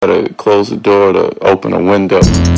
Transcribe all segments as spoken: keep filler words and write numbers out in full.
to close the door to open a window.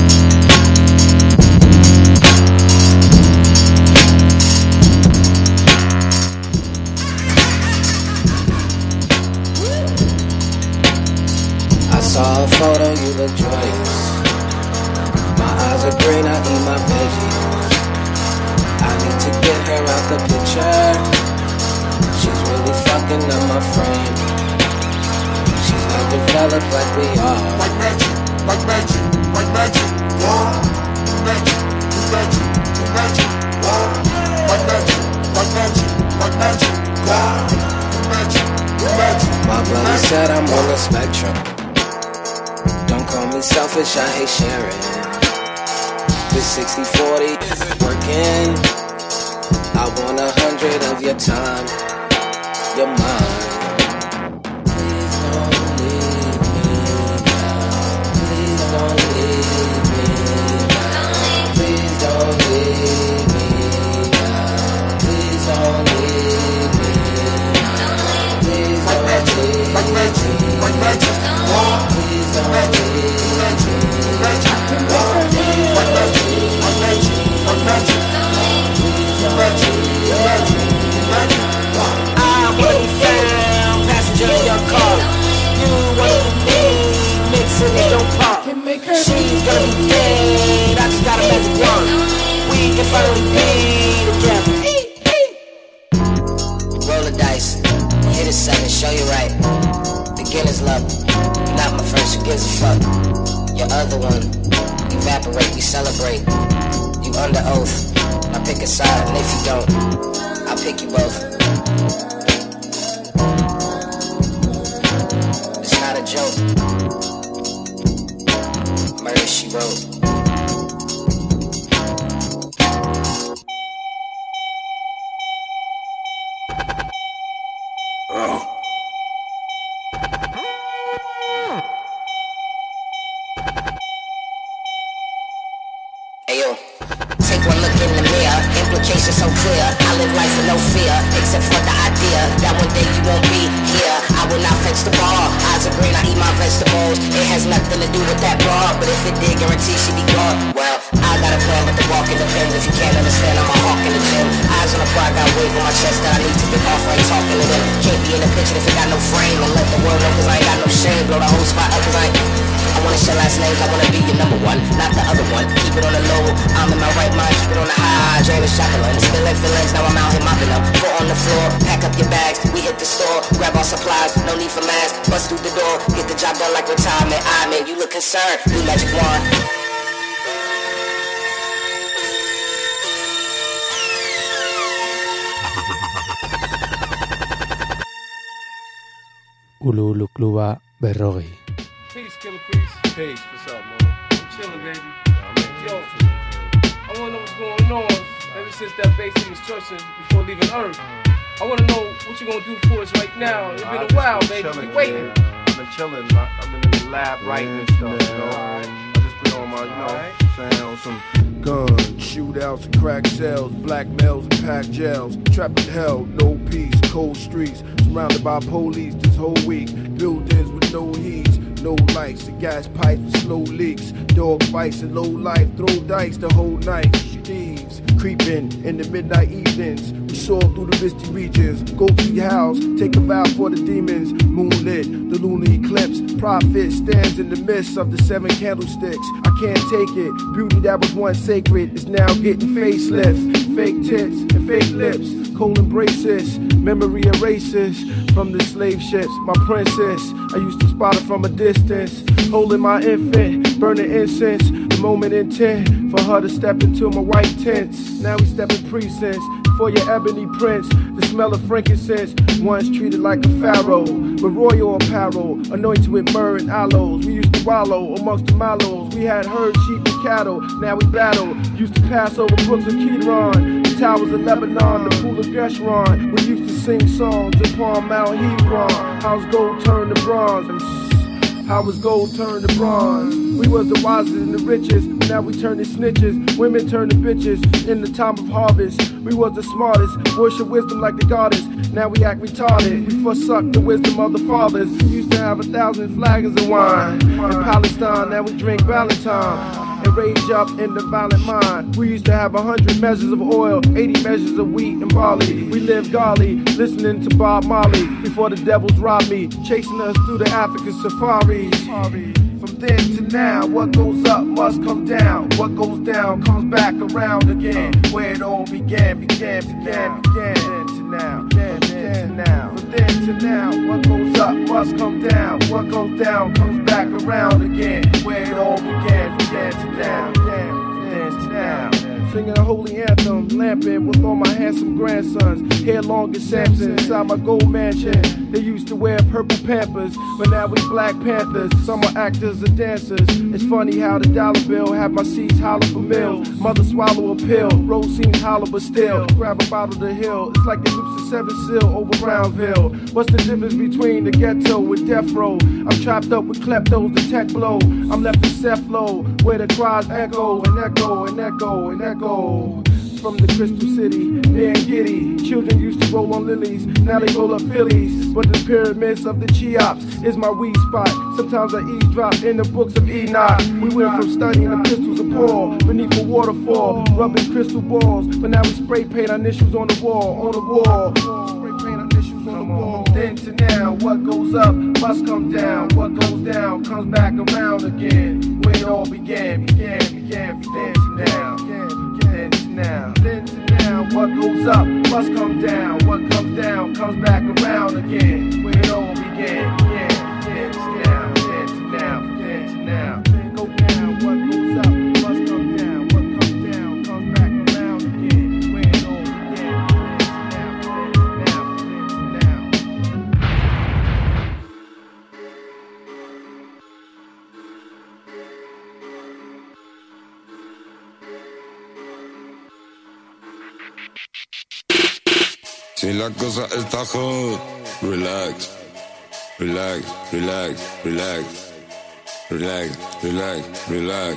I saw a photo, you look joyous. My eyes are green, I eat my veggies. I need to get her out the picture. She's really fucking up my frame. She's not developed like we are. Like magic, like magic, like magic. Wow. Magic, magic, magic. Wow. Like magic, like magic, like magic. Wow. Magic, magic. My brother said I'm on the spectrum. Don't call me selfish, I hate sharing. This sixty forty isn't working. I want a hundred of your time. You're mine. Please don't leave me now. Please don't leave me now. Please don't leave me now. Please don't leave me now. Please don't leave me now. Like magic, like magic. Wow. Please don't leave me now. Magic, wow. Like magic, like magic, like magic. Magic, magic, magic. I wanna be found, passenger in your car. You wanna be me, mix cities don't pop. She's gonna be dead, I just got a magic wand. We can finally be together. Roll the dice, hit a seven, show you right. Beginner's luck, you're not my first, who gives a fuck? Your other one, evaporate, we celebrate. You under oath, I pick a side, and if you don't, I'll pick you both. It's not a joke. Murder, she wrote. Oh. Ayo, take one look in the mirror, implications so clear. I live life with no fear, except for the idea that one day you won't be here. I will not fetch the ball, eyes are green, I eat my vegetables. It has nothing to do with that bar, but if it did, guarantee she be gone. Well, I got a plan, but the walk in the pen. If you can't understand, I'm a hawk in the gym. Eyes on the prize, got weight on my chest that I need to get off, I ain't talking to them. Can't be in the picture if it got no frame, and let the world know cause I ain't got no shame. Blow the whole spot up cause I ain't... I wanna share last names, I wanna be your number one, not the other one. Keep it on the low, I'm in my right mind, keep it on the high, drain the shotgun, spilling feelings, now I'm out here mopping up. Foot on the floor, pack up your bags, we hit the store, grab our supplies, no need for masks, bust through the door, get the job done like retirement. I mean, you look concerned, new magic wand. Ulu ulu klua berrogei. Peace, Killer Priest. Peace, what's up, man? I'm chillin', baby. Yo, I wanna know what's going on ever since that bass was touching before leaving Earth. I wanna know what you gonna do for us right now. It's been a while, baby. We waiting. I've been chilling. I've been in the lab writing and stuff, you know. I just been on my, you know, saying on some guns, shootouts and crack cells, black males and packed jails, trapped in hell, no peace, cold streets, surrounded by police this whole week, buildings with no heat, no lights, the gas pipes with slow leaks, dog fights and low life, throw dice the whole night, thieves creeping in the midnight evenings, we soar through the misty regions, go to your house, take a vow for the demons, moonlit, the lunar eclipse, prophet stands in the midst of the seven candlesticks, I can't take it, beauty that was once sacred is now getting facelift, fake tits and fake lips, cold embraces, memory erases from the slave ships, my princess, I used to spot her from a distance, holding my infant, burning incense, the moment intent for her to step into my white tents, now we step in precincts, for your ebony prince, the smell of frankincense, once treated like a pharaoh, with royal apparel, anointed with myrrh and aloes, we used to wallow amongst the mallows, we had herd, sheep and cattle, now we battle, used to pass over brooks of Kidron, the towers of Lebanon, the pool of Geshron, we used to sing songs upon Mount Hebron, house gold turned to bronze, and How was gold turned to bronze? We was the wisest and the richest, but now we turn to snitches. Women turn to bitches in the time of harvest. We was the smartest, worship wisdom like the goddess. Now we act retarded, we forsook the wisdom of the fathers. We used to have a thousand flagons of wine in Palestine, now we drink Valentine and rage up in the violent mind. We used to have a hundred measures of oil, eighty measures of wheat and barley. We lived godly, listening to Bob Marley before the devils robbed me, chasing us through the African safaris. From then to now, what goes up must come down. What goes down comes back around again. Where it all began, began, began, began. Then to now, then, then to now. From then to now, what goes up must come down. What goes down comes back around again. Where it all began, began to now, then, then to now. Singing a holy anthem, lamping with all my handsome grandsons. Hair long as Samson, inside my gold mansion. They used to wear purple Pampers, but now we Black Panthers. Some are actors or dancers. It's funny how the dollar bill have my seeds hollow for meals. Mother swallow a pill, road seems hollow but still. Grab a bottle to hill, it's like the loops of Seven Seal over Brownville. What's the difference between the ghetto with death row? I'm trapped up with kleptos, the tech blow. I'm left in Cephalo, where the cries echo and echo and echo and echo. From the Crystal City, near Giddy. Children used to roll on lilies, now they roll up Phillies. But the pyramids of the Cheops is my weed spot. Sometimes I eavesdrop in the books of Enoch. We went from studying the pistols of Paul beneath a waterfall, rubbing crystal balls. But now we spray paint our initials on the wall, on the wall. Spray paint our initials on the wall. Then to now, what goes up must come down. What goes down comes back around again. Where it all began, began, began, began to now. Then to now, then to now, what goes up must come down. What comes down comes back around again. Where it all began, began, began to now, then to now, then to now. Then go down, what goes up must come down. What comes down comes back around again. Where it all began, then to now, then to now, then to now. Si la cosa está hot, relax, relax, relax, relax, relax, relax, relax.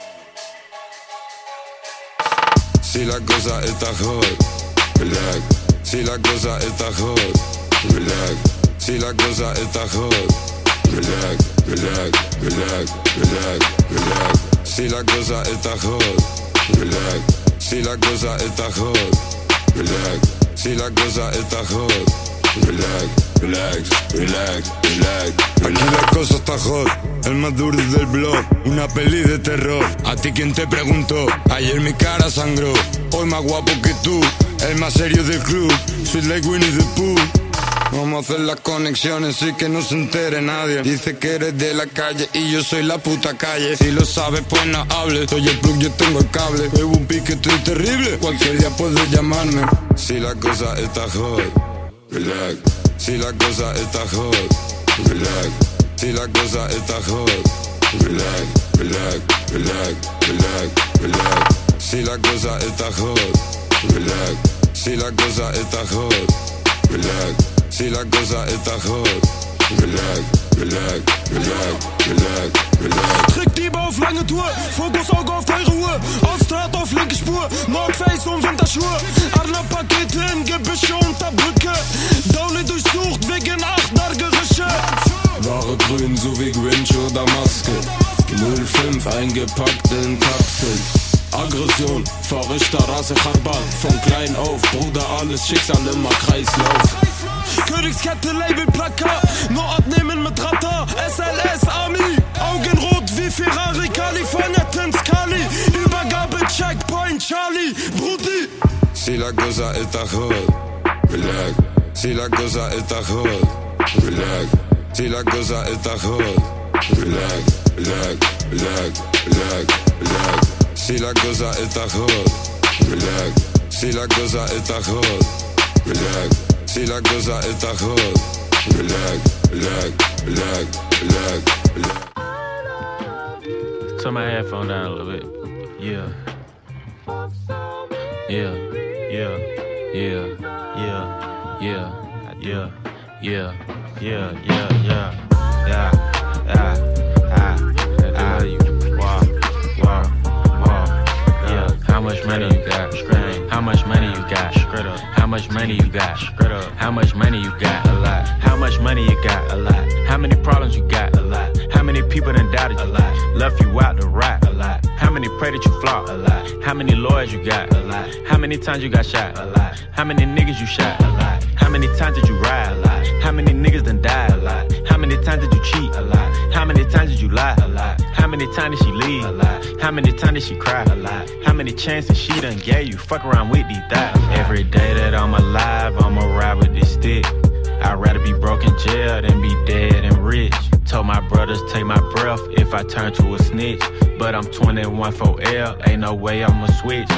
Si la cosa está hot, relax. Si la cosa está hot, relax. Si la cosa está hot, relax, relax, relax, relax, relax. Si la cosa está hot, relax. Si la cosa está hot, relax. Si la cosa está hot, relax, relax, relax, relax, relax. Aquí la cosa está hot, el más duro del blog, una peli de terror. A ti quien te preguntó, ayer mi cara sangró. Hoy más guapo que tú, el más serio del club. Soy like Winnie the Pooh. Vamos a hacer las conexiones y que no se entere nadie. Dice que eres de la calle y yo soy la puta calle. Si lo sabes pues no hables, soy el plug, yo tengo el cable. Bebo un pique, estoy terrible, cualquier día puedes llamarme. Si la cosa está hot, relax. Si la cosa está hot, relax. Si la cosa está hot, relax, relax, relax, relax, relax. Si la cosa está hot, relax. Si la cosa está hot, relax. Si la cosa está hot, relax, relax, relax, relax, relax. Drück Diebe auf lange Tour, Fokus Auge auf teure Uhr. Ausdraht auf linke Spur, Nordface und Winterschuhe. Adler-Pakete in Gebüsche unter Brücke. Downy durchsucht wegen Achtergerische. Ware grün, so wie Grinch oder Maske. null fünf eingepackt in Kapseln. Aggression, Verrichter, Rasse, Charbal. Von klein auf, Bruder, alles Schicksal immer Kreislauf. Königskette, Label, Plakat, nur abnehmen mit Ratter, S L S, Army, Augenrot wie Ferrari, California, Tinskali, Übergabe, Checkpoint, Charlie, Brudi. Si la cosa está hot, relax. Si la cosa está hot, relax. Si la cosa está hot, relax, relax, relax, relax, relax. Si la cosa está hot, relax. Si la cosa está hot, relax. Si la cosa está hot, relax, relax, relax, relax, relax. Turn my headphone down a little bit. Yeah. Yeah, yeah, yeah, yeah, yeah, yeah, yeah, yeah, yeah, yeah, yeah. Ah, ah, ah, you. Wow, wow, wow. Yeah. How much money you got? How much money you got? How much money you got? How much money you got? A lot. How much money you got? A lot. How many problems you got? A lot. How many people done doubted you? A lot. Left you out to rot? A lot. How many pray that you flop? A lot. How many lawyers you got? A lot. How many times you got shot? A lot. How many niggas you shot? A lot. How many times did you ride? A lot. How many niggas done died? A lot. How many times did you cheat? A lot. How many times did you lie? A lot. How many times did she leave? A lot. How many times did she cry? A lot. How many chances she done gave you? Fuck around with these thoughts. Every day that I'm alive, I'ma ride with this stick. I'd rather be broke in jail than be dead and rich. Told my brothers take my breath if I turn to a snitch. But I'm twenty-one for L, ain't no way I'ma switch.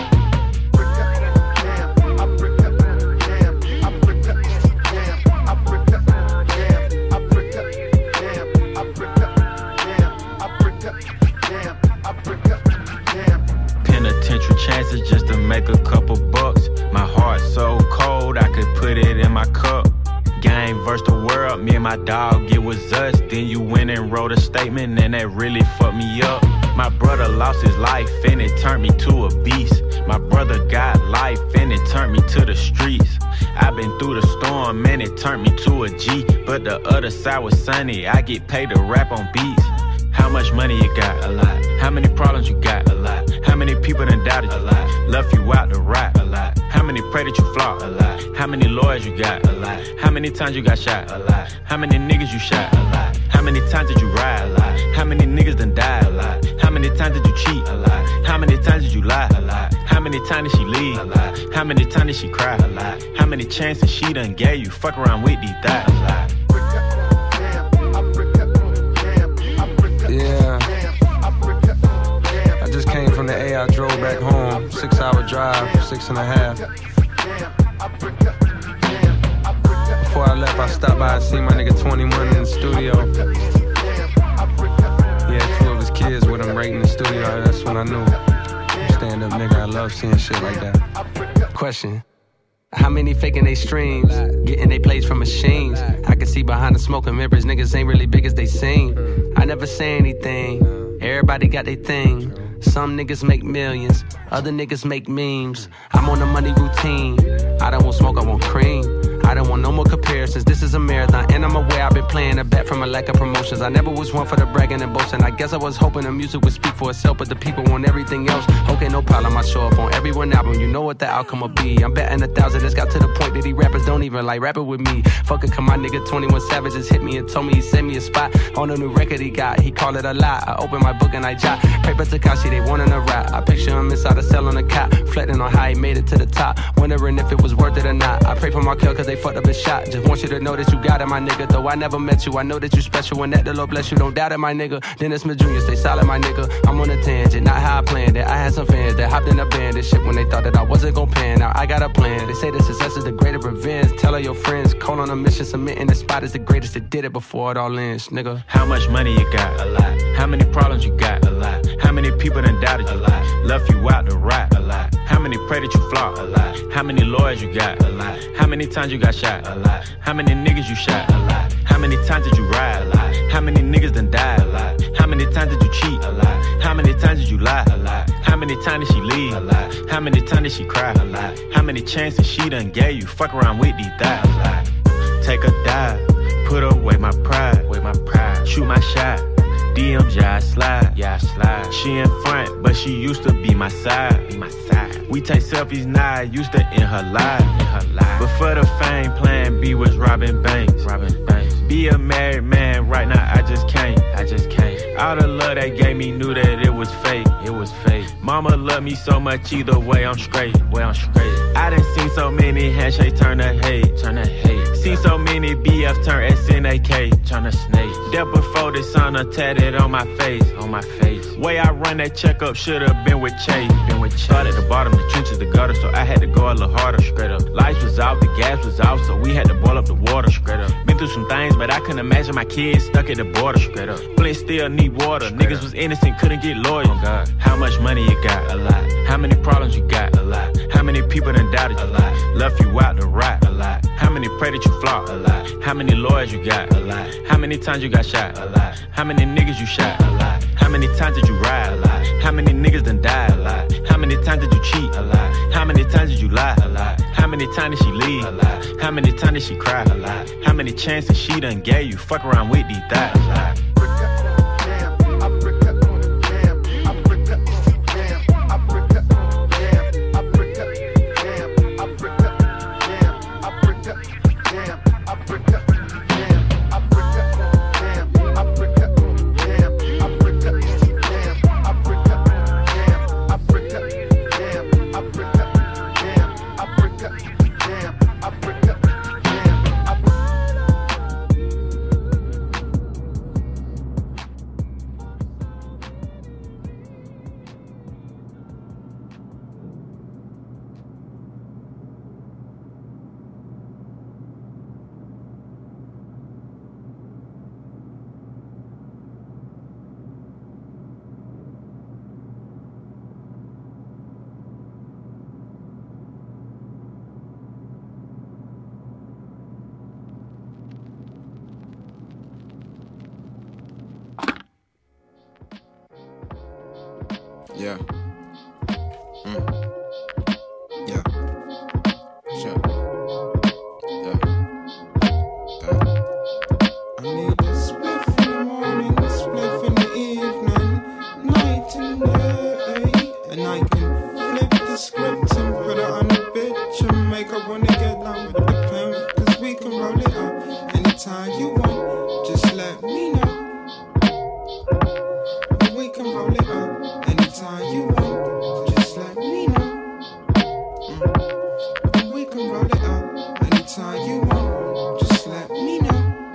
Penitentiary chances just to make a couple bucks. My heart so cold I could put it in my cup. Game versus the world, me and my dog, it was us. Then you went and wrote a statement and that really fucked me up. My brother lost his life and it turned me to a beast. My brother got life and it turned me to the streets. I've been through the storm and it turned me to a G. But the other side was sunny, I get paid to rap on beats. How much money you got? A lot. How many problems you got? A lot. How many people done doubted you? A lot. Left you out to rot? A lot. How many pray that you flop? A lot. How many lawyers you got? A lot. How many times you got shot? A lot. How many niggas you shot? A lot. How many times did you ride? A lot. How many niggas done died? A lot. How many times did you cheat? A lot. How many times did you lie? A lot. How many times did she leave? A lot. How many times did she cry? A lot. How many chances she done gave you? Fuck around with these thoughts. A lot. Yeah. I just came from the A, I drove back home. Six hour drive, six and a half. Before I left, I stopped by and see my nigga twenty-one in the studio. He had two of his kids with him right in the studio. That's when I knew. Stand up nigga, I love seeing shit like that. Question. How many faking they streams, getting they plays from machines? I can see behind the smoking mirrors, niggas ain't really big as they seem. I never say anything, everybody got their thing. Some niggas make millions, other niggas make memes. I'm on a money routine, I don't want smoke, I want cream. I don't want no more comparisons, this is a marathon. And I'm aware I've been playing a bet from a lack of promotions. I never was one for the bragging and boasting. I guess I was hoping the music would speak for itself, but the people want everything else. Okay, no problem, I show up on every one album. You know what the outcome will be. I'm betting a thousand, it's got to the point that these rappers don't even like rapping with me. Fuck it, come my nigga twenty-one Savage just hit me and told me he sent me a spot on a new record he got. He called it a lie, I open my book and I jot. Paper Takashi, they wanting a rap. I picture him inside a cell on a cot, reflecting on how he made it to the top, wondering if it was worth it or not. I pray for my kill cause they fucked up his shot. Just want you to know that you got it, my nigga. Though I never met you, I know that you special and that the Lord bless you. Don't doubt it, my nigga. Dennis Smith Junior, stay solid, my nigga. I'm on a tangent, not how I planned it. I had some fans that hopped in a band and shit when they thought that I wasn't gon' pan. Now I got a plan. They say the success is the greatest revenge. Tell all your friends, call on a mission, submitting the spot is the greatest that did it before it all ends, nigga. How much money you got? A lot. How many problems you got? A lot. How many people done doubted you? A lot. Left you out to rot? A lot. How many pray that you flop? A lot. How many lawyers you got? A lot. How many times you got shot? A lot. How many niggas you shot? A lot. How many times did you ride? A lot. How many niggas done died? A lot. How many times did you cheat? A lot. How many times did you lie? A lot. How many times did she leave? A lot. How many times did she cry? A lot. How many chances she done gave you? Fuck around with these thoughts. A lot. Take a dive, put away my pride, away my pride. Shoot my shot. D Ms, yeah, I slide, yeah, I slide. She in front, but she used to be my side, be my side. We take selfies now, I used to in her life, in her life. But for the fame, plan B was robbing banks, robbing banks. Be a married man, right now I just can't, I just can't. All the love they gave me knew that it was fake, it was fake. Mama loved me so much, either way I'm straight, way I'm straight. I done seen so many handshakes turn to hate, turn to hate. See so many B Fs turn S N A K, turn to snakes. That before the sun are tatted on my face, on my face. Way I run that checkup should've been with Chase, been with Chase. Started at the bottom, the trenches, the gutter, so I had to go a little harder, straight up. Lights was out, the gas was out, so we had to boil up the water, straight up. Been through some things, but I couldn't imagine my kids stuck at the border, straight up. Flint still need water, straight niggas up. Was innocent, couldn't get lawyers. Oh God. How much money you got? A lot. How many problems you got? A lot. How many people done doubted you? A lot. Left you out to rot? A lot. How How many pray that you flop? A lot. How many lawyers you got? A lot. How many times you got shot? A lot. How many niggas you shot? A lot. How many times did you ride? A lot. How many niggas done died? A lot. How many times did you cheat? A lot. How many times did you lie? A lot. How many times did she leave? A lot. How many times did she cry? A lot. How many chances she done gave you? Fuck around with these thighs. A lot. Yeah. Mm. Yeah. Sure. Yeah. Yeah. I need a spliff in the morning, a spliff in the evening, night and day. And I can flip the script and put it on a bitch and make her wanna get down with the pen. Cause we can roll it up anytime you want, just let me know. We can roll it up anytime you want, just let me know. Mm. We can roll it up anytime you want, just let me know.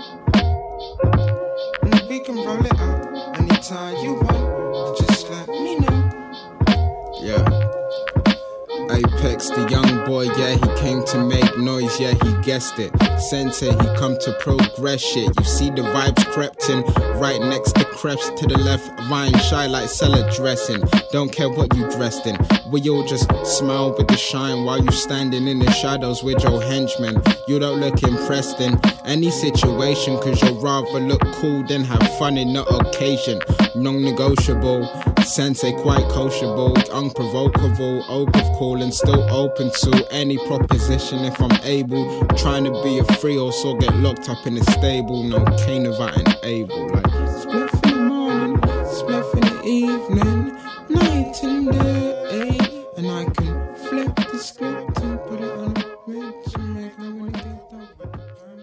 Mm. We can roll it up anytime you want, just let me know. Yeah. Apex, the young boy, yeah, he came to make noise, yeah, he guessed it. Sensei, he come to progress shit. You see the vibes crept in, right next to creps to the left, vine shy like salad dressing. Don't care what you dressed in, we all just smile with the shine while you standing in the shadows with your henchmen. You don't look impressed in any situation, cause you'd rather look cool than have fun in the occasion. Non-negotiable, sensei quite coachable, unprovocable, open cool and still open to any proposition if I'm able. Trying to be a free or so get locked up in a stable. No cane of and able. Like spliff in the morning, spliff in the evening, night and day. And I can flip the script and put it on a bitch and make her wanna get down with the time.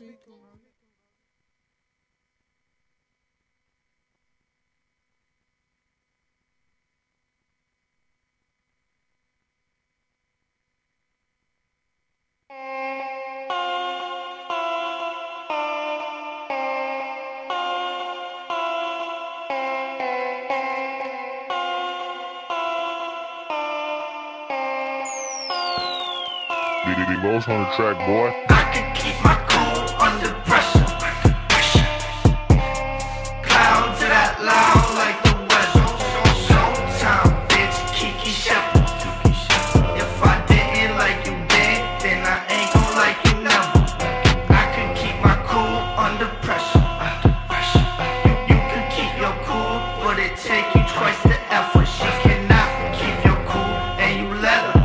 The most on the track, boy. I can keep my cool under pressure. Clouds of that loud like the weather. Showtime, bitch, Kiki Shepherd. If I didn't like you then, then I ain't gon' like you never. I can keep my cool under pressure. You, you can keep your cool, but it take you twice the effort. She cannot keep your cool, and you let her.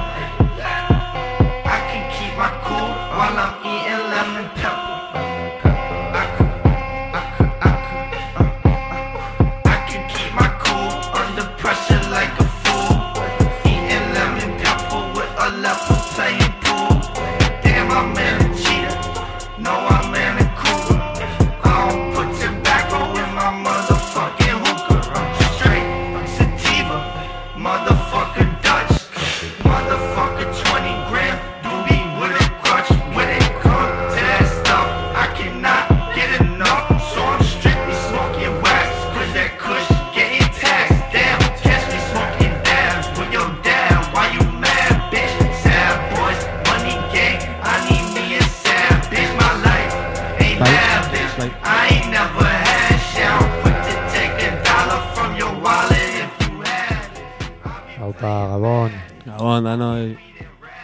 While I'm eating lemon pepper, I could, I could, I could, uh, uh, I can keep my cool under pressure like a fool. Eating lemon pepper with a leopard playing pool. Damn, I'm in a cheater. No, I'm in a cooler. I don't put tobacco in my motherfucking hookah. I'm straight sativa, motherfucker Dutch, motherfucker twenty gram doobie with a crutch. When it comes to that stuff, I cannot get enough. So I'm strictly smoking wax, cause that kush getting taxed. Damn, catch me smoking dabs with your dad. Why you mad, bitch? Sad boys, money gang, I need me a sad bitch. My life ain't lavish, I ain't never had shit. I'm quick to take a dollar from your wallet if you had it. Aupa, Gabon. Gabon, danoi.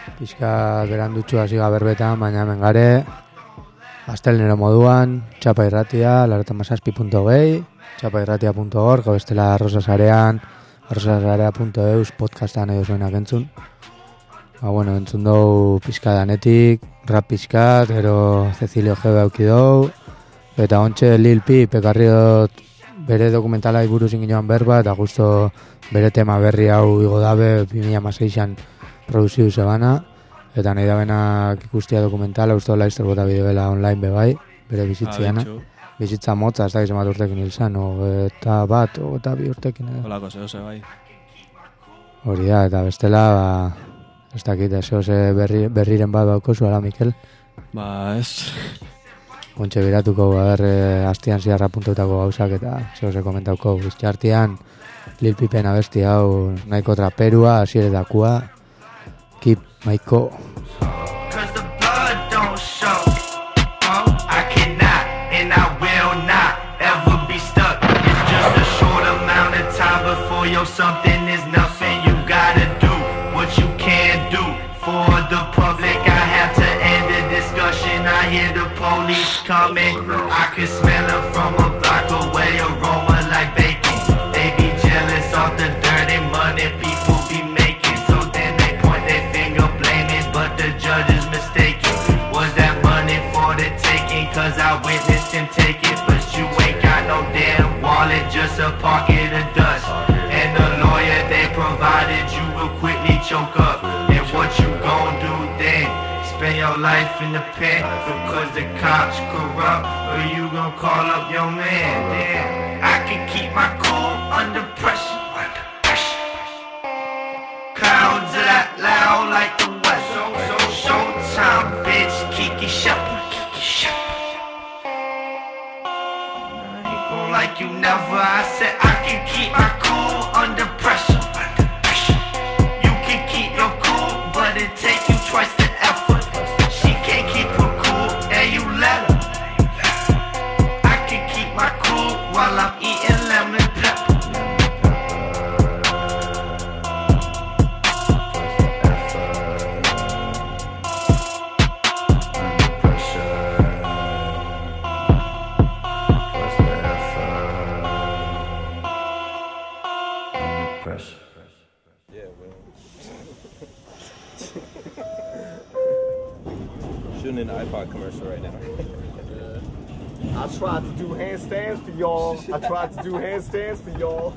pixka berandutxu hasi gaberbetan, baina hemen gare, astelnero moduan, txapa irratia, laurogeita hamazazpi puntu hogei, txapa irratia puntu org, gau bestela arrosasarean, arrosasarea puntu eus podcastan edo zuenak entzun. Ba, bueno, entzun dugu pixka danetik, rap pixkat, gero Cecilio Gebe auki dugu, eta ontxe Lil Peep ekarri dut bere dokumentalai buruz inginoan berba, eta justo bere tema berri hau igo dabe, bi mila hamaseian produziu zebana, eta nahi da benak ikustia dokumentala, uste dola izter bota bideoela online bebai, bere bizitziana. Bizitza motza, ez da gizemat urtekin hil zan, eta bat, eta bi urtekin. Olako, zehose bai. Hori da, eta bestela, ba, ez dakit, zehose berri, berriren bat daukozu, ala, Mikel? Ba, ez. Ontxe biratuko, ber, hastian ziarra puntuetako gauzak, eta zehose komentauko, bizte hartian, Lil Peepen abesti hau, nahiko traperua, hasieredakua, keep maiko. Cause the blood don't show. Oh, I cannot and I will not ever be stuck. It's just a short amount of time before your something is nothing. You gotta do what you can do for the public. I have to end the discussion. I hear the police coming. I can smell them from a block away, aroma like bacon. They be jealous of the dirty money people be making. So then they point their finger blaming, but the judge is mistaken. Was that money for the taking? Cause I witnessed him take it. But you ain't got no damn wallet, just a pocket of dust. And the lawyer they provided you will quickly choke up. And what you gon' do then? Spend your life in the pen because the cops corrupt, or you gon' call up your man? Damn, I can keep my cool under pressure. Clouds that loud like the west. So, so showtime, bitch. Kiki Shepard, Kiki Shepard. I ain't gon' like you never. I said I can keep my cool under pressure. You can keep your cool, but it take you twice the effort. She can't keep her cool, and you let her. I can keep my cool while I'm eating lemon pepper. Shooting an iPod commercial right now. I tried to do handstands for y'all. I tried to do handstands for y'all.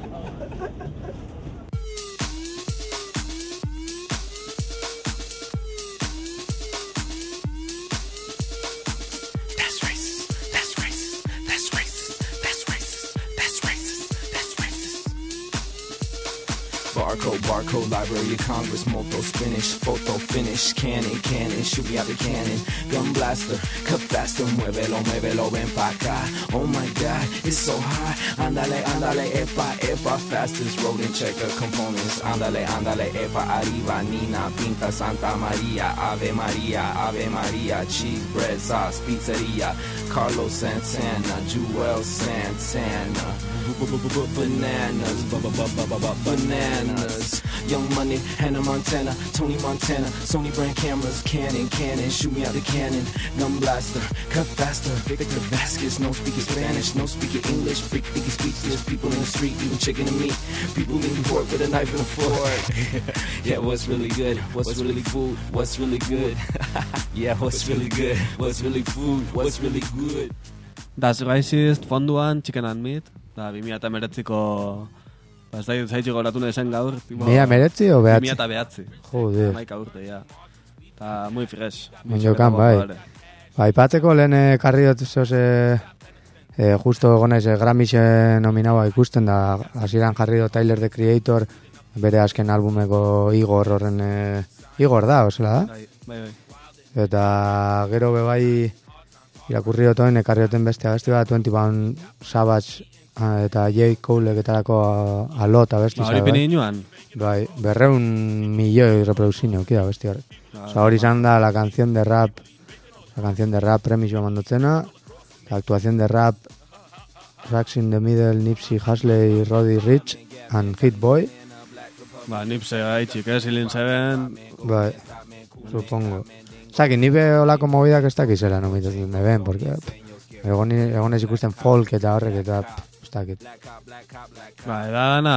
That's racist. That's racist. That's racist. That's racist. That's racist. That's racist. Barcode, barcode, Library of Congress, moto spinach, photo finish, cannon, cannon, shoot me out the cannon, gun blaster, cut faster, muévelo, muévelo, ven pa' acá. Oh my God, it's so high. Andale, andale, epa, epa, fastest rodent checker components. Andale, andale, epa, arriba, Nina, Pinta, Santa Maria, Ave Maria, Ave Maria, cheese, bread, sauce, pizzeria, Carlos Santana, Jewel Santana. Bananas, bananas. Young Money, Hannah Montana, Tony Montana, Sony brand cameras, Canon, Canon, shoot me out the cannon, gun blaster, cut faster, Victor Vasquez, no speaking Spanish, no speaking English, freak thinking speechless, people in the street eating chicken and meat, people eating pork with a knife and a fork. Yeah, what's really good? What's really food? What's really good? Yeah, what's really good? What's really food? What's really good? Das Racist fonduan Chicken and Meat, da bi mila hemeretziko ba ez da zaitxo goratu nahi zen gaur. bi mila hemeretzi o behatzi? bi mila bederatzi. Joder. hamaika urte, ja. Ta muy fresh. Monjokan, bai. Ba, ipatzeko lehen karri dut zoze, eh, justo gonez eh, Grammys nominaua ikusten da, hasieran jarri dut Tyler, the Creator, bere azken albumeko Igor horren, eh, Igor da, osela da? Bai, bai, bai. Eta gero bebai irakurri duten, ekarri duten beste abesti bat, twenty-one Savage eta J. Cole eketarako a lot abesti. Ba, hori pini inoan? Bai, berreun milioi reproduzio kida abesti hori. Osa hori izan da la canción de rap, la canción de rap premio mandotzena, la actuación de rap Racks in the Middle, Nipsey Hussle, Roddy Ricch and Hit Boy. Ba, Nipsey gaitxik, eh, Silin Seven. Bai. supongo. Ez dakit, ni be olako movidak ez dakit zela nomitatzen me ben, porque egon, egon ez ikusten folk eta horrek eta ez dakit. Ba, edana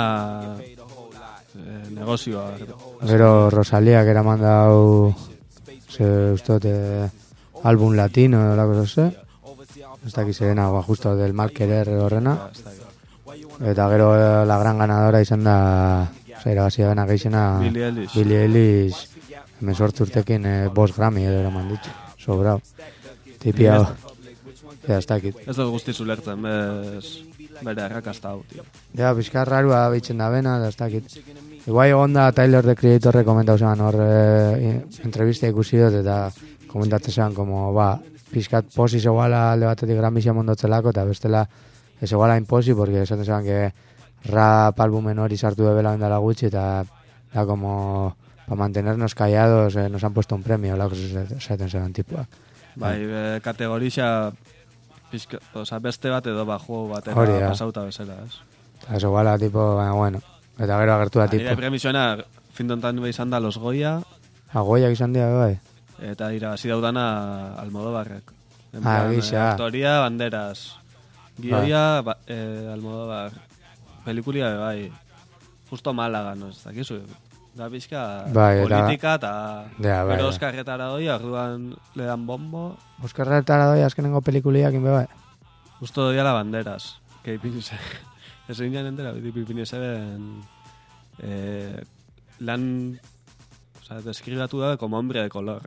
eh, negozioa. Gero Rosaliak eraman dau ze ustot eh, album latino olako zose. Ez dakit zerena, ba, justo del mal querer horrena. Eta gero eh, la gran ganadora izan da zaira gazia bena geixena Billie Eilish. Billie Eilish hemezortzi urtekin eh, bost Grammy edo eraman ditzu. Sobrau. Tipi hau. Ja, ez dakit. Ez dut guzti zulertzen, bez bere errakasta hau, tio. Ja, bizkar rarua bitzen da bena, da ez dakit. Igual egon da Tyler, the Creator, komentau zean hor eh, entrevista ikusi dut eta komentatzen zean, como, ba, pizkat posi zegoala alde batetik Grammy mondotzelako, eta bestela ez zegoala imposi, porque esaten zean que rap albumen hori sartu debela bendala gutxi, eta da como, para mantenernos callados, eh, nos han puesto un premio, lako esaten zean tipua. Bai, e, kategorixa pizka, oza, beste bat edo ba, juego batera Hori, ja. pasauta bezala, ez? Eta ez zegoala, tipo, baina, bueno, eta gero agertu da, tipo. Nire premisioena, findontan izan da Los Goya, Agoiak izan dira, bai. eta irabazi daudana Almodobarrek. En Ah, plan, gisa. Aktoria, banderas. Guioia, ba, eh, Almodobar. Pelikulia, bai. Justo Málaga, no, ez dakizu. Da pixka Bai, eta- politika eta Ja, bai, gero bai. Oskarretara doi, orduan le dan bombo. Oskarretara doi azkenengo pelikuliak inbe bai. Justo doia la banderas. Que ipini ze... Ez egin jan entera, beti ipini zeben... Eh, lan... O sea, deskribatu da como hombre de color.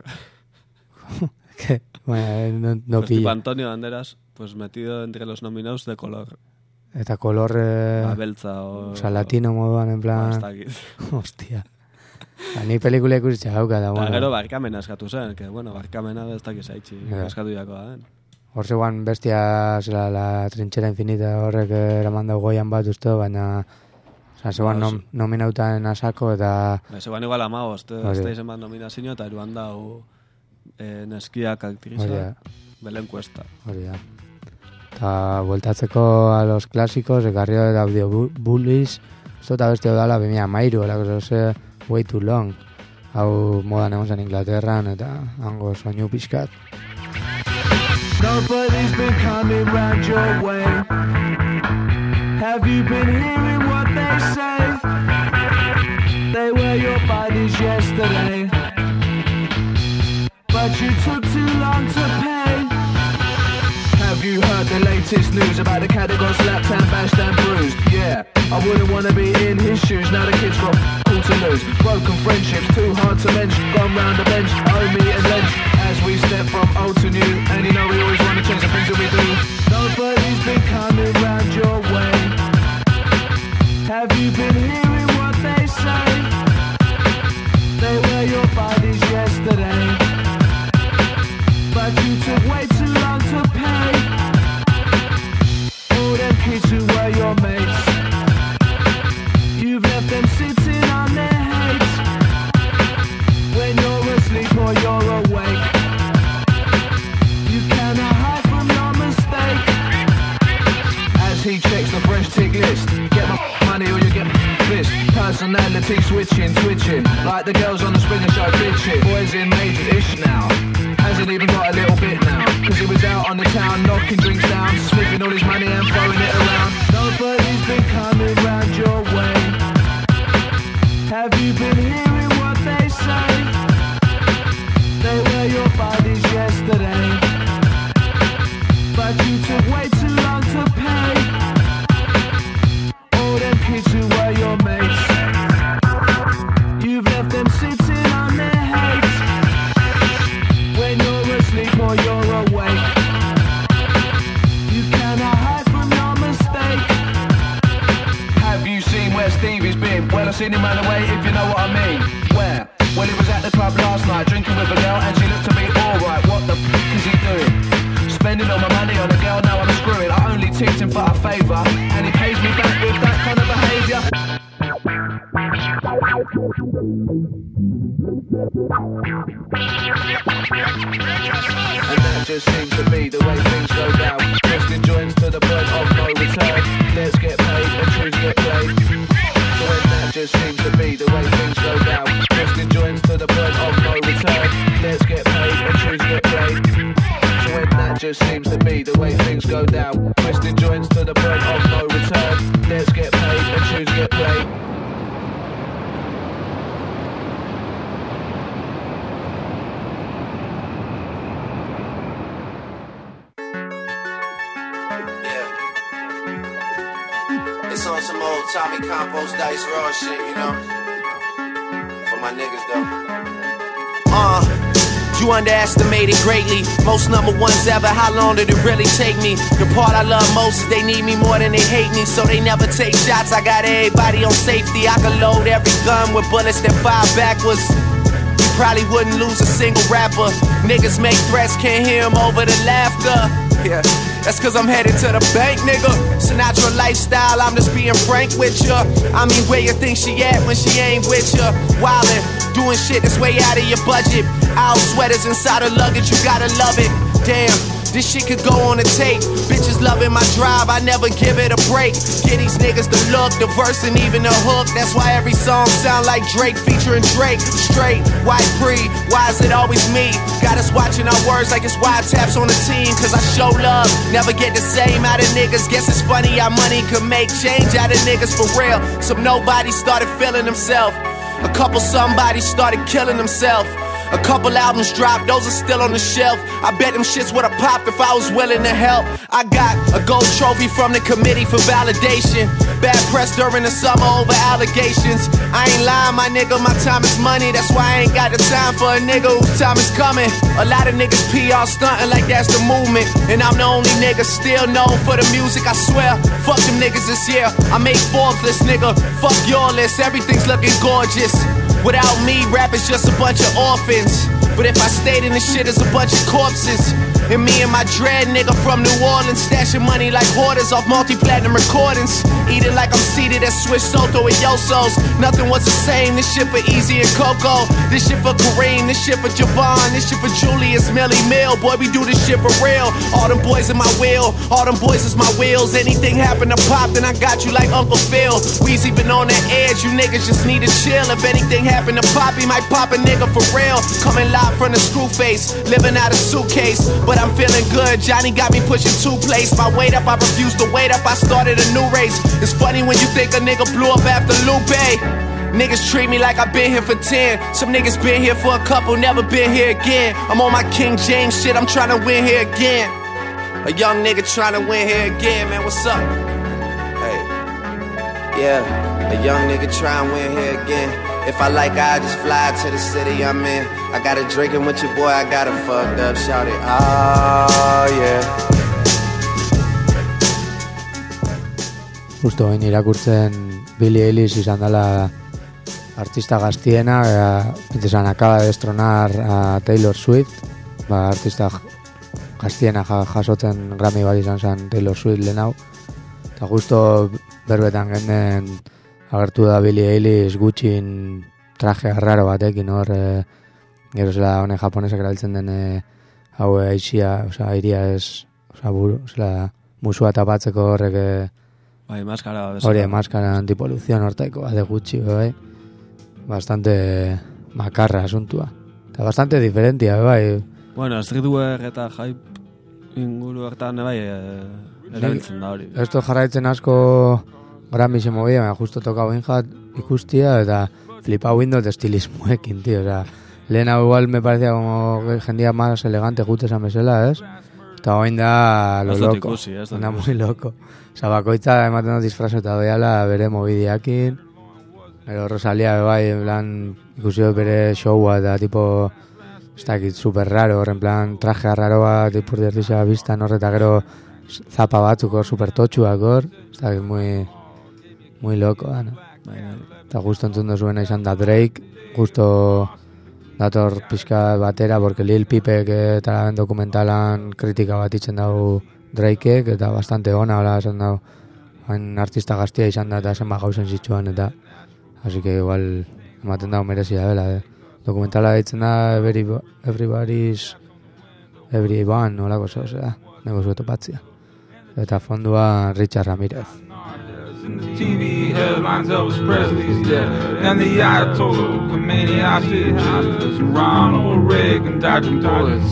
Que, bueno, no, no Pues tipo pilla. Antonio Banderas, pues metido entre los nominados de color. Eta kolor... Eh, Ba, beltza o... Osa, latino moduan, en Ba, plan... ez dakit. Hostia. Ba, ni pelikula ikusitza hauka da, Eta bueno. gero barkamena eskatu zen, que bueno, barkamena ez dakiz haitxi, Ja. eskatu jakoa den. Hor zegoan bestia, zela, la trinchera infinita horrek eraman dau goian bat uste, baina... Osa, zegoan Ba, nom, nominautan asako eta... Ba, zegoan igual amagoz, Hori. ez da izan bat nominazio, eta eruan dau eh, neskiak Hori aktriza, da. Belen Cuesta. Hori da. Eta bueltatzeko a los clásicos, ekarrio de Audio Bu- Bullies, esto eta beste dala bimia mairu, la cosa ze way too long. Hau modan egon zen Inglaterran, eta hango soinu pixkat. Nobody's been coming round your way. Have you been hearing what they say? They were your buddies yesterday, but you took too long to pay. Have you heard the latest news about the cat that got slapped and bashed and bruised? Yeah, I wouldn't want to be in his shoes. Now the kid's got all to lose. Broken friendships, too hard to mention. Gone round the bench, owe me and lynch. As we step from old to new, and you know we always want to change the things that we do. Nobody's been coming round your way. Have you been hearing what they say? They were your buddies yesterday, but you took way too long to pay. All them kids who were your mates, you've left them sitting on their hate. When you're asleep or you're awake, you cannot hide from your mistake. As he checks the fresh tick list, get my money or you get fist. Personality switching, twitching, like the girls on the Springer Show bitching. Boys in major ish now, hasn't even got a little bit now, cause he was out on the town knocking drinks down, sniffing all his money and throwing it around. Nobody's been coming round your way. Have you been hearing what they say? They were your buddies yesterday, but you took way too long to pay. All them kids who were your mates, you've left them sitting on their hate. When you're asleep or you're awake, you cannot hide from your mistake. Have you seen where Stevie's been? Well, I've seen him run away, if you know what I mean. Where? Well, he was at the club last night, drinking with a girl, and she looked to me alright. What the f*** is he doing? Spending all my money on a girl, now I'm screwing. I only tipped him for a favour, and he pays me back with that kind of behaviour. And that just seems to be the way things go down. Twisting joints to the point of no return. Let's get paid and tunes get played. So when that just seems to be the way things go down. Twisting joints to the point of no return. get played. It's on some old Tommy Compost Dice Raw shit, you know? For my niggas though. Uh, you underestimated greatly. Most number ones ever, how long did it really take me? The part I love most is they need me more than they hate me, so they never take shots. I got everybody on safety. I can load every gun with bullets that fire backwards. You probably wouldn't lose a single rapper. Niggas make threats, can't hear them over the laughter. Yeah, that's cause I'm headed to the bank, nigga. Sinatra lifestyle, I'm just being frank with ya. I mean, where you think she at when she ain't with ya? Wildin', doing shit that's way out of your budget. Owl sweaters inside her luggage, you gotta love it. Damn, this shit could go on a tape. Bitches loving my drive, I never give it a break. Get these niggas the look, the verse and even the hook. That's why every song sound like Drake featuring Drake. Straight, white pre, why is it always me? Got us watching our words like it's wiretaps on the team. Cause I show love, never get the same out of niggas. Guess it's funny how money could make change out of niggas for real. Some nobody started feeling himself. A couple somebody started killing himself. A couple albums dropped, those are still on the shelf. I bet them shits would've popped if I was willing to help. I got a gold trophy from the committee for validation. Bad press during the summer over allegations. I ain't lying, my nigga, my time is money. That's why I ain't got the time for a nigga whose time is coming. A lot of niggas P R stunting like that's the movement. And I'm the only nigga still known for the music, I swear. Fuck them niggas this year, I made Forbes list, nigga. Fuck your list, everything's looking gorgeous. Without me, rap is just a bunch of orphans. But if I stayed in this shit, it's a bunch of corpses. And me and my dread nigga from New Orleans, stashing money like hoarders off multi-platinum recordings. Eating like I'm seated at Swiss Soto and Yosos. Nothing was the same, this shit for Easy and Coco. This shit for Kareem, this shit for Javon. This shit for Julius, Millie Mill. Boy, we do this shit for real. All them boys in my wheel, all them boys is my wheels. Anything happen to pop, then I got you like Uncle Phil. Weezy been on that edge, you niggas just need to chill. If anything happen to pop, he might pop a nigga for real. Coming live from the screw face, living out a suitcase. But I'm feeling good, Johnny got me pushing two plates. My weight up, I refuse to wait up, I started a new race. It's funny when you think a nigga blew up after Lupe. Niggas treat me like I've been here for ten. Some niggas been here for a couple, never been here again. I'm on my King James shit, I'm trying to win here again. A young nigga trying to win here again, man, what's up? Hey, yeah, a young nigga trying to win here again. If I like, I just fly to the city I'm in. I got a drinking with your boy, I got a fucked up, shout it, oh yeah. Justo hain irakurtzen Billie Eilish izan dela artista gaztiena, pintesan acaba de destronar a Taylor Swift, ba, artista gaztiena jasotzen Grammy bat izan zen Taylor Swift lehen hau, eta justo berbetan genden agertu da Billie Eilish gutxin traje raro batekin hor, e, gero zela honen japonesak erabiltzen den e, hau aixia, oza, airia ez, oza, buru, zela musua tapatzeko horrek e, bai, maskara hori, maskara antipoluzion hortaiko bate gutxi, bai, bastante makarra asuntua, eta bastante diferentia, bai. Bueno, streetwear eta hype inguru hartan, bai, e, erabiltzen da hori. Esto jarraitzen asko Grammy se movia, me justo tocado Inhat ikustia eta flipa Windows de estilismoekin, tío, o sea, lehena igual me parecía como jendía más elegante jute esa mesela, ¿es? Eta hoin da lo loco, ikusi, anda muy loco. O sea, bakoitza ematen dut disfrazo eta doiala bere mobidiakin, pero Rosalía bai, en plan, ikusi dut bere showa eta tipo, ez dakit, super raro, en plan, traje raroa, tipo urdiertisa biztan horreta gero zapa batzuk hor super totxuak hor, ez dakit, muy... muy loco, ¿no? Eta justo entzun duzuena izan da Drake, justo dator pixka batera, porque Lil Pipe eta dokumentalan kritika bat itzen dau Drakeek, eta bastante ona, hola, esan dau, hain artista gaztia izan da, eta zenba gauzen zitsuan, eta así que igual ematen dau merezia dela, eh? Dokumentala ditzen da every, Everybody's Everyone, hola, gozo, osea, nego zueto patzia. Eta fondua Richard Ramirez. In the T V headlines, Elvis Presley's dead, and the Ayatollah Khomeini hostage, Ronald Reagan dodging bullets.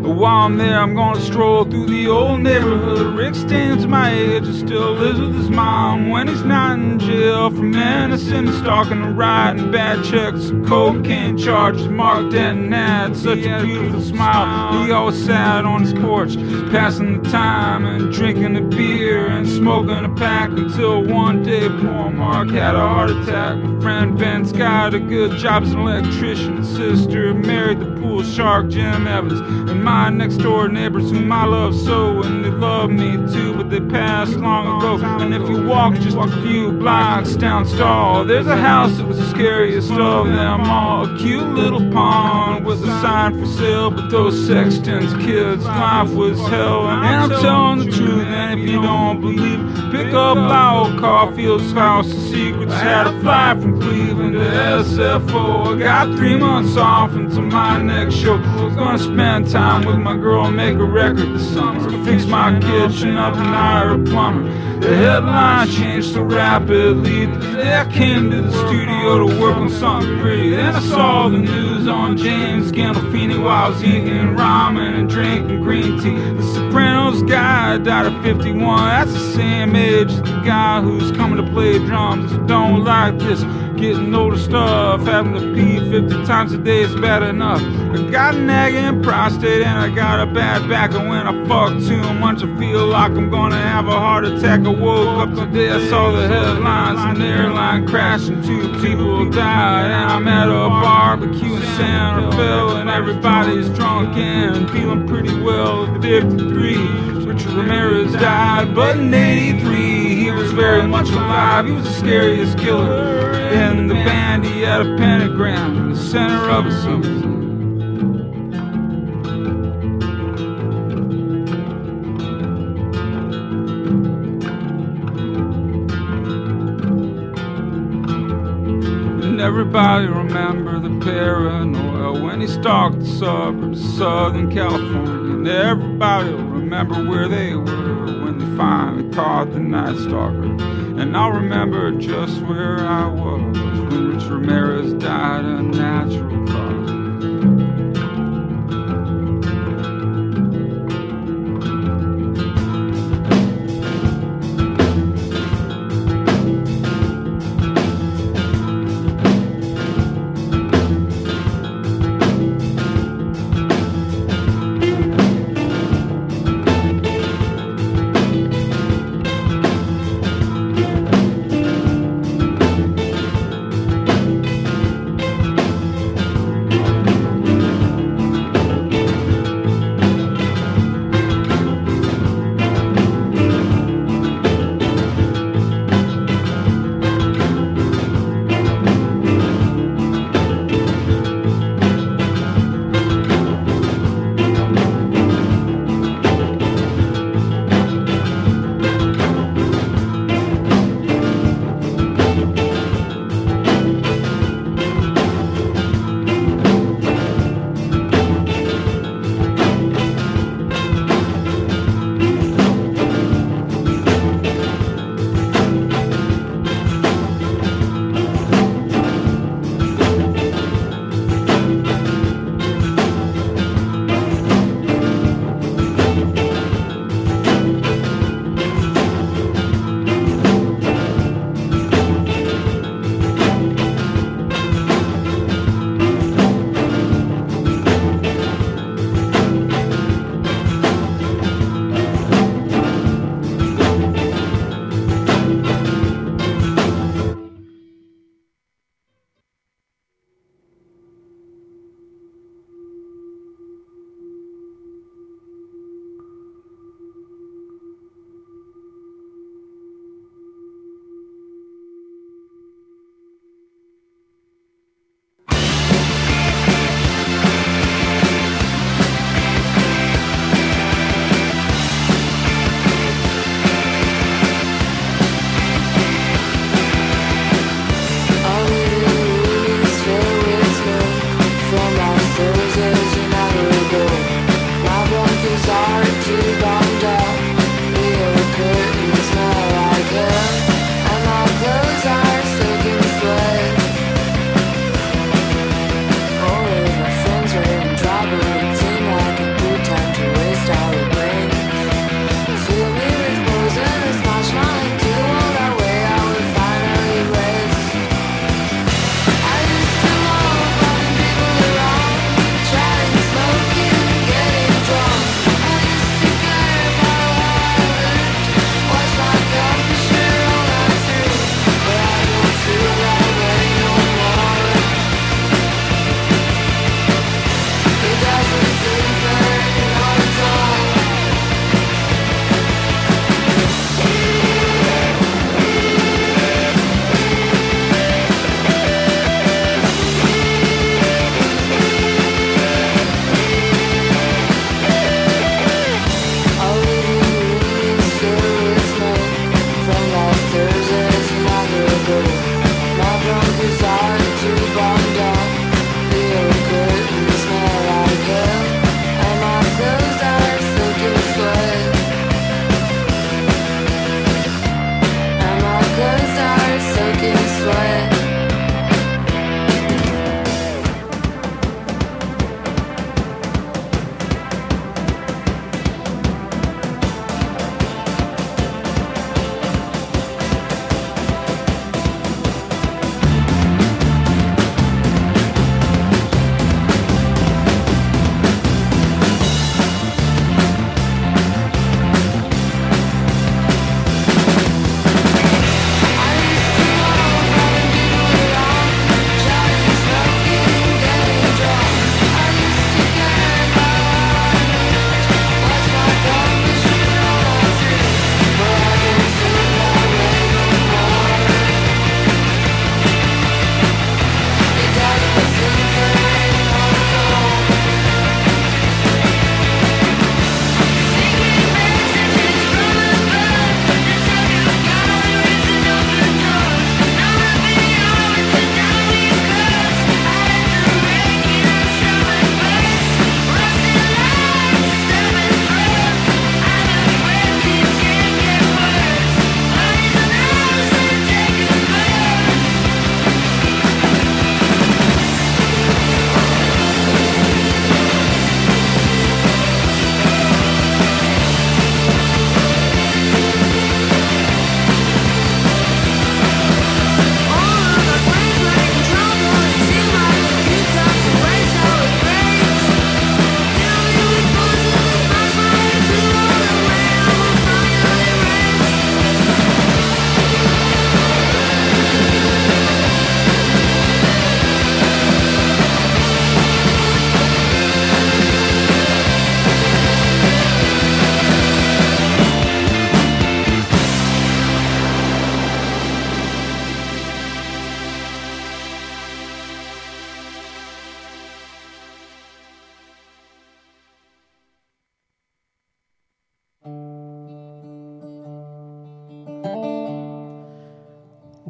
While I'm there, I'm gonna stroll through the old neighborhood. Rick stands my age and still lives with his mom when he's not in jail for menacing, stalking, and writing bad checks, cocaine charges marked at an ad. Such a beautiful smile. He always sat on his porch, passing the time and drinking a beer and smoking a pack until one day poor Mark had a heart attack. My friend Ben's got a good job as an electrician. His sister married the pool shark Jim Evans, and my next door neighbors whom I love so, and they love me too, but they passed long ago. And if you walk just a few blocks down Stall, there's a house that was the scariest of them all. A cute little pond with a sign for sale, but those Sexton's kids' life was hell. And I'm telling the truth, and if you don't believe it, pick up Lyle Caulfield's House of Secrets. Had a flight from Cleveland to S F O. I got three months off until my next show. I was gonna spend time with my girl and make a record this summer. Fix my kitchen up and hire a plumber. The headline changed so rapidly that I came to the studio to work on something pretty. Then I saw the news on James Gandolfini while I was eating ramen and drinking green tea. The Sopranos guy died at fifty-one. That's the same age as the guy who's coming to play drums. I don't like this getting older stuff. Having to pee fifty times a day is bad enough. I got a nagging prostate and I got a bad back, and when I fuck too much I feel like I'm gonna have a heart attack. I woke up today, I saw the headlines, an airline crash and two people died. And I'm at a barbecue in Santa Fe and everybody's drunk and feeling pretty well. At fifty-three, Richard Ramirez died, but in eighty-three he was very much alive. He was the scariest killer in the band. He had a pentagram in the center of his summit. And everybody remember the paranoia when he stalked the suburbs of Southern California. And everybody will remember where they were when they finally caught the Night Stalker. And I'll remember just where I was when Rich Ramirez died a natural cause.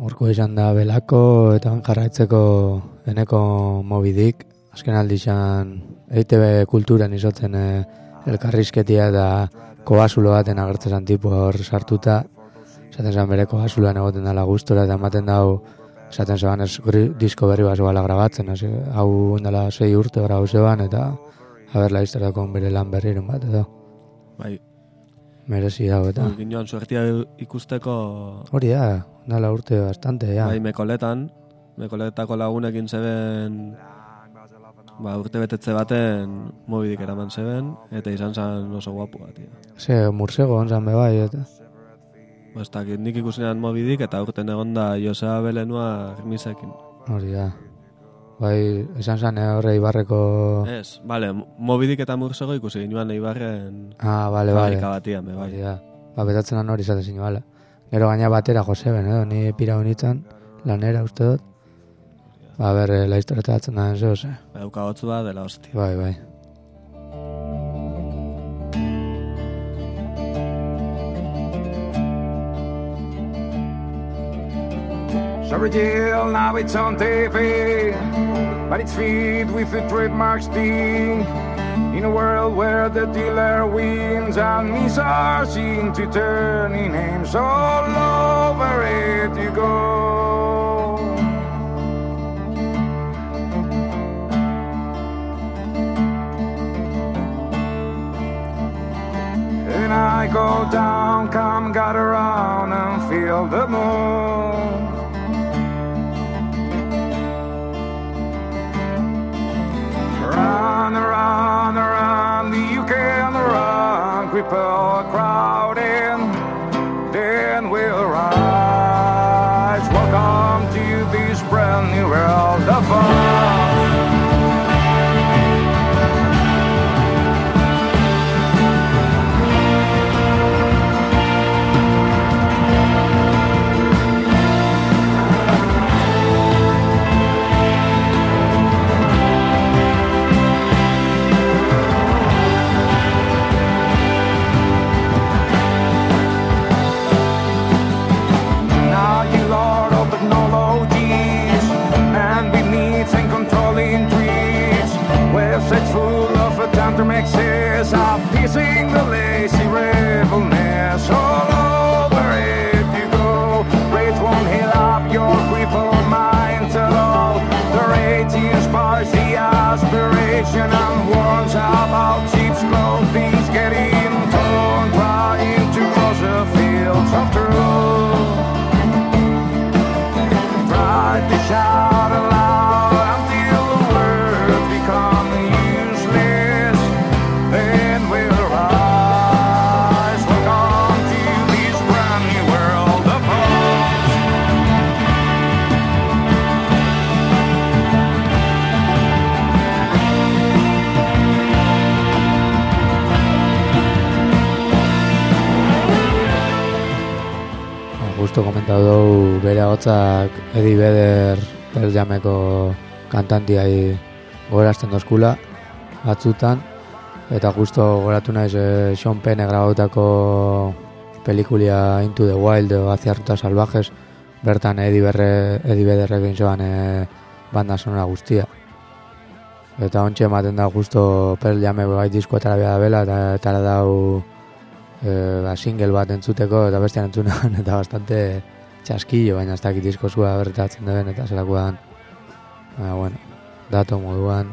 Horko izan da Belako eta jarraitzeko eneko Moby Dick. Azken aldixan E I T B kulturan izotzen eh, elkarrizketia eta koazulo baten agertzen tipo hor sartuta. Esaten zen bere koazuloan egoten dela gustora eta ematen dau esaten zeban ez disko berri bat zoala grabatzen. Hasi, hau indela sei urte grau zeban eta haberla izterakon bere lan berriren bat edo. Bai. Merezi dago eta. Ginoan suertia ikusteko... Hori da, dala urte bastante, ja. Bai, mekoletan, mekoletako lagunekin zeben... Ba, urte betetze baten Moby Dick eraman zeben, eta izan zen oso guapu bat. Ze, mursego onzan be bai, eta... Ba, ez dakit, nik ikusinean Moby Dick, eta urten egon da Joseba Belenua rimisekin. Hori da. Bai, esan zen horre Ibarreko... Ez, bale, Moby Dick eta mursego ikusi ginoan Ibarren... Ah, bale, bale. Fabrika batian, be, bai. Ja. Ba, betatzen hori izate zinu, bale. Gero gaina batera Joseben, edo, ni pira honitzen, lanera uste dut. Ba, ber, la historietatzen da enzo, ze. Ba, euka hotzu da, dela hostia. Bai, bai. Sorry Jill, now it's on T V, but it's feed with the trademark sting. In a world where the dealer wins and missiles seem to turn in names all over it you go. And I go down, come gather around and feel the moon. Run, run, run, you can run, cripple crowding, then we'll rise. Welcome to this brand new world of fun. Websites full of countermixes, appeasing the lazy revelness. All over it you go. Rage won't heal up your crippled mind at all. The rage inspires the aspiration and warns about sheep's clothing's getting torn, trying to cross the fields of truth. Try to shout aloud until the words become useless, then we'll rise. Welcome to this brand new world of hope. Justo komentatu dugu bere hotzak Eddie Vedder Pearl Jameko kantantiai gorazten dozkula batzutan, eta justo goratu naiz eh, Sean Penn grabautako pelikulia Into the Wild o Hacia Rutas Salvajes, bertan Eddie, Berre, Eddie Vedderrek egin zoan eh, banda sonora guztia. Eta ontxe ematen da justo Pearl Jame bai diskoetara bea da bela, eta etara dau e, ba, single bat entzuteko, eta bestean entzunan, eta bastante txaskillo, baina ez dakit disko zua bertatzen deben, eta zelakoan, baina, bueno, dato moduan.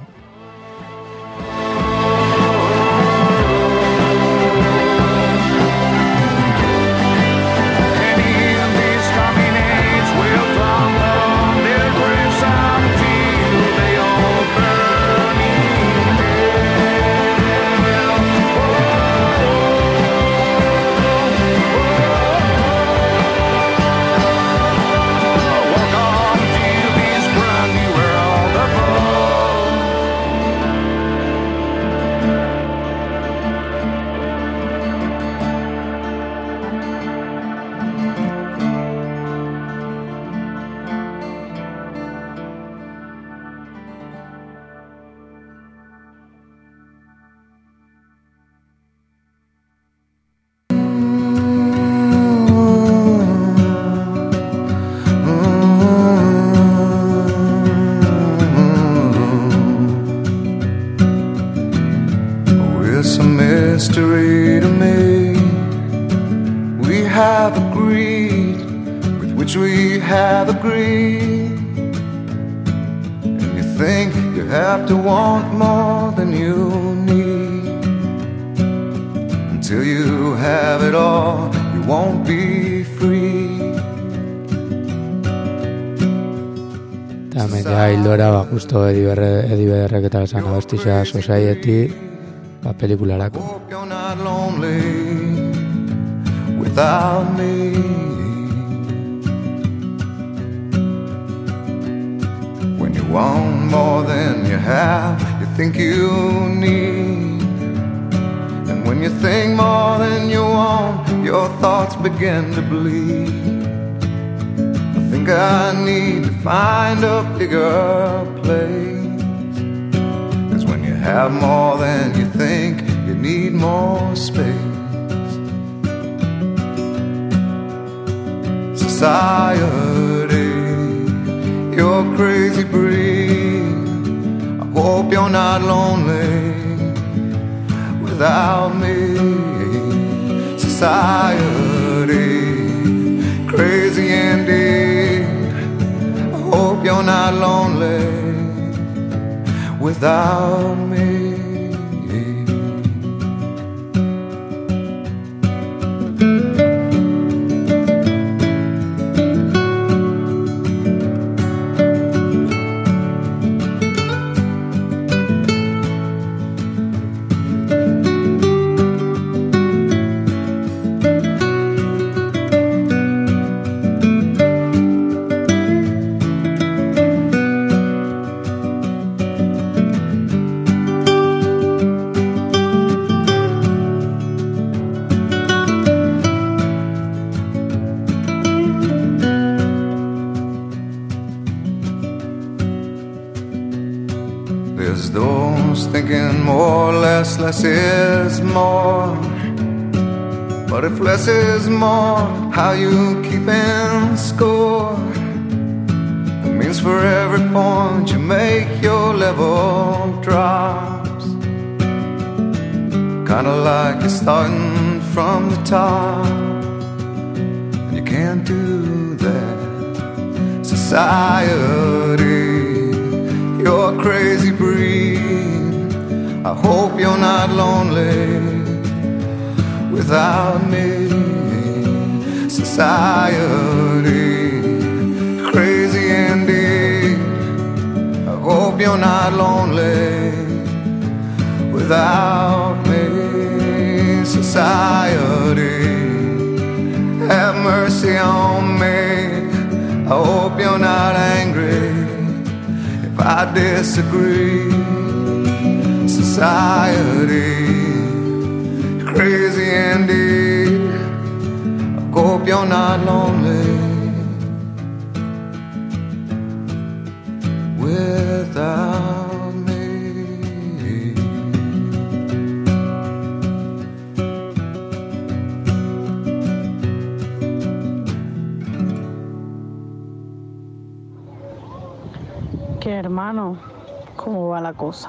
need, and you think you have to want more than you need. Until you have it all, you won't be free. Eta hemen ja hildora, ba, justo Edi Bederrek eta esan abestixa Society, ba, pelikularako. Hope you're not lonely without me. When you want more than you have, you think you need. And when you think more than you want, your thoughts begin to bleed. I think I need to find a bigger place. 'Cause when you have more than you think, you need more space. Society, you're crazy breed. I hope you're not lonely without me. Society, crazy indeed. I hope you're not lonely without me. There's those thinking more, less, less is more. But if less is more, how you keeping score? It means for every point you make, your level drops. Kinda like you're starting from the top, and you can't do that. Society, you're a crazy breed. I hope you're not lonely without me. Society, crazy indeed. I hope you're not lonely without me. Society, have mercy on me. I hope you're not angry if I disagree. Society, crazy indeed. I hope you're not lonely without me. ¿Qué, hermano? ¿Cómo va la cosa?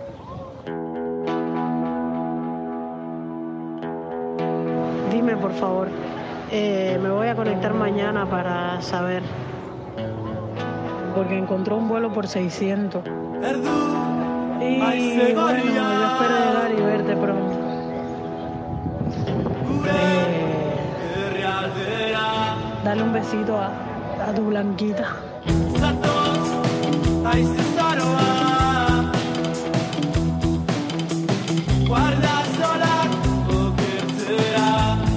Dime, por favor. Eh, me voy a conectar mañana para saber. Porque encontró un vuelo por seiscientos. Y bueno, yo espero llegar y verte pronto. Eh, dale un besito a, a tu blanquita. Guarda sola okertzera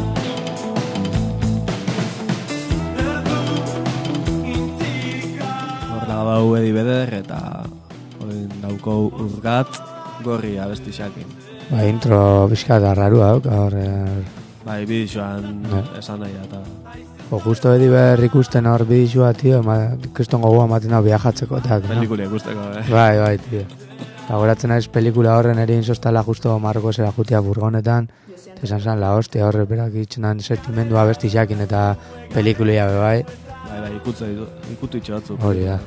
Erdu intzika Horra bau Edi Beder eta oin dauko urgat gorri abestixakin. Ba, intro pixka da rarua dauka hor. Bai, bidixoan esan nahi eta... O justo Edi Beder ikusten hor bidixua, tio, kriston gogoa ematen hau viajatzeko. Pelikula ikusteko, eh? Bai, bai, tio. Agoratzen naiz pelikula horren ere inzostala justo Marrokosera jutia furgonetan. Esan zan la hostia horre berak itxenan sentimendua abestixakin eta pelikulia be bai. Bai, bai, ikutza ikutu itxe batzu. Hori da.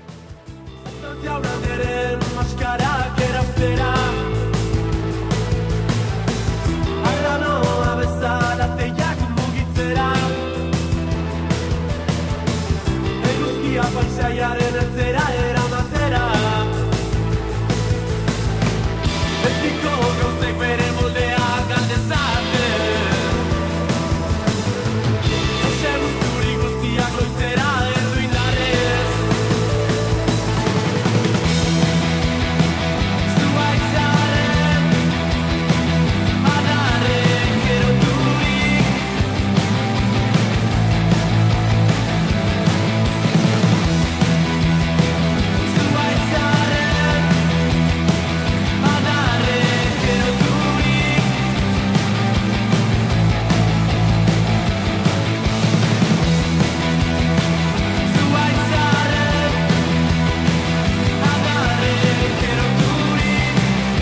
maskarak eraztera Agranoa bezala teiak mugitzera Eguzkia paisaiaren atzera eramatera. Betiko gauzek bere moldeak aldezaten. Ose guzturi guztiak loitera erdu indarrez. Zuaitzaren adarren geroturik. Zuaitzaren adarren geroturik. Zuaitzaren adarren geroturik.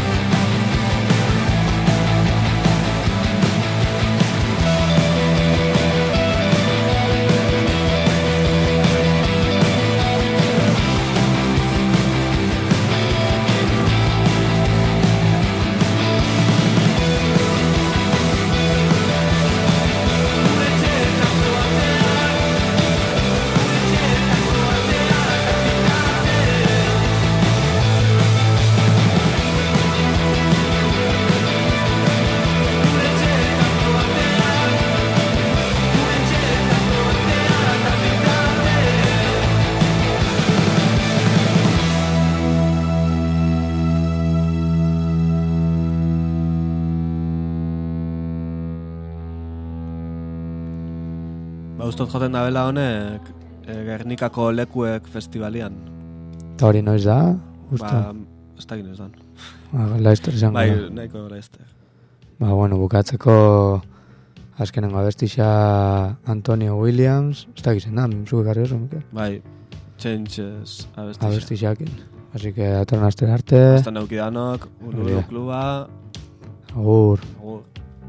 Ba, ustot joten dabela honek e, Gernikako lekuek festivalian. Eta hori noiz da? Justo. Ba, ez da ginez dan. Ba, laizter izango Bai, da. nahiko laizter. Ba, bueno, bukatzeko azkenengo abestixa Antonio Williams, ez da gizen da, zuke garri oso, Mikel? Bai, Changes abestixa. Abestixakin. Así que atorren aster arte. Hasta neukidanok, Uluru Kluba. Agur. Agur.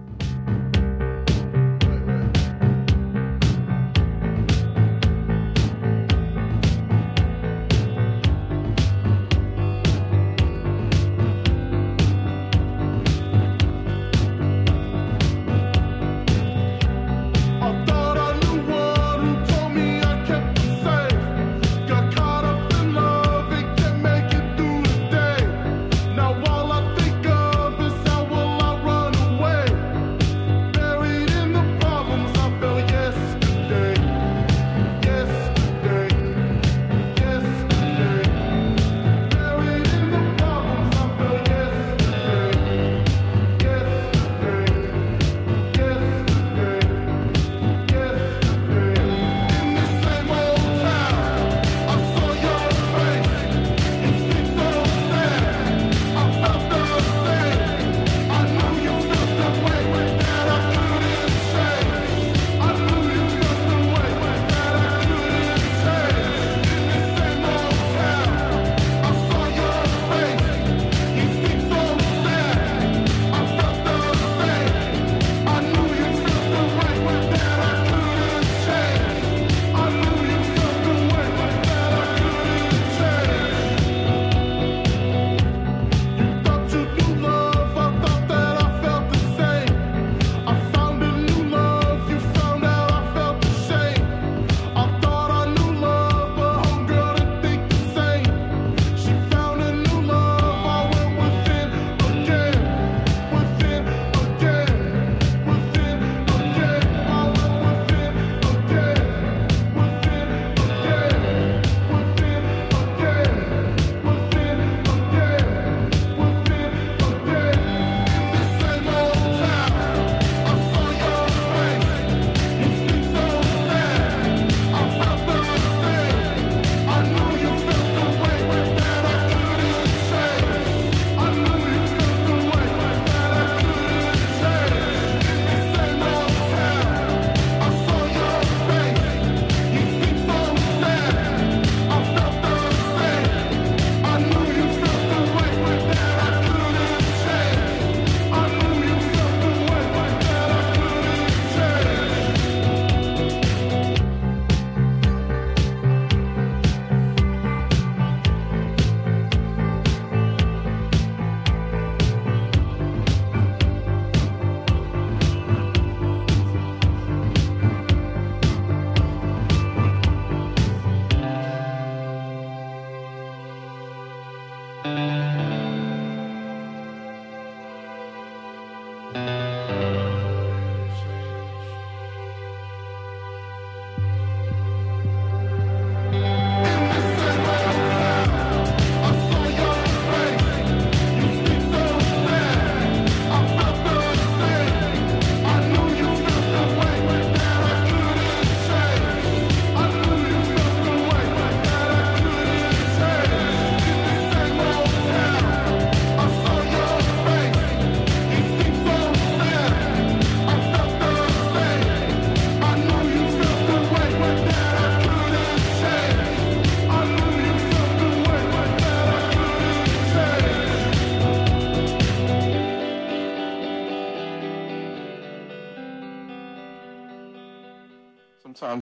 I thought I knew one who told me I kept it safe. Got caught up in love and can't make it through the day. Now all I think of is how will I run away.